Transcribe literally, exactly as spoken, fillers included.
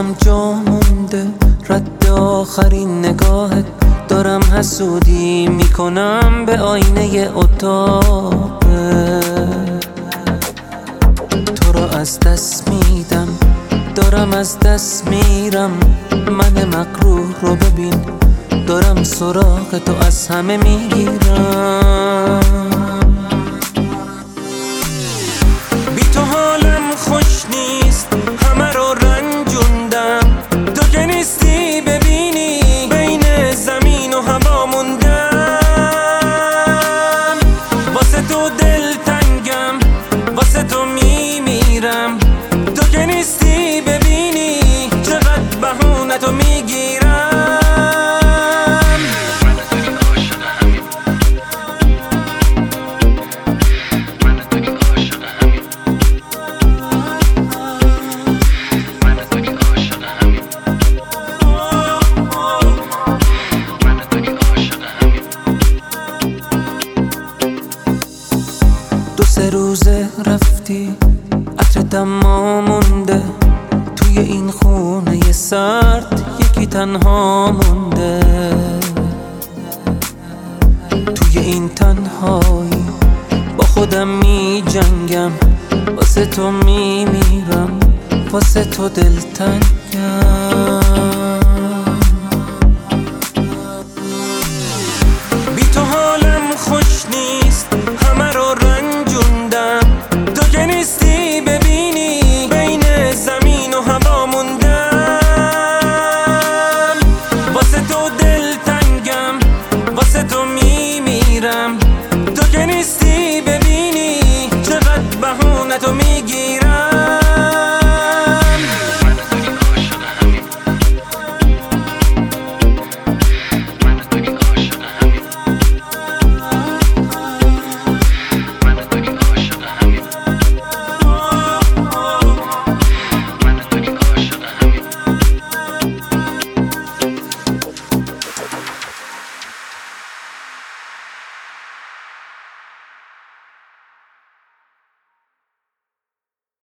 دلم جا مونده، رد آخرین نگاهت دارم حسودی میکنم به آینه اتاق. تو رو از دست میدم، دارم از دست میرم، من مکروه رو ببین دارم سراغ تو از همه میگیرم. بی تو حالم خوش نیست، همه رو رنجوندم، تو که نیستی ببینی بین زمین و هوا موندم. واسه تو دل تنگم، واسه تو میمیرم، تو که نیستی ببینی چقدر بهونه تو میگیرم. دو سه روزه رفتی، عطر دما مونده، توی این خونه سرد یکی تنها مونده. توی این تنهایی با خودم می جنگم، واسه تو می میرم، واسه تو دلتنگم.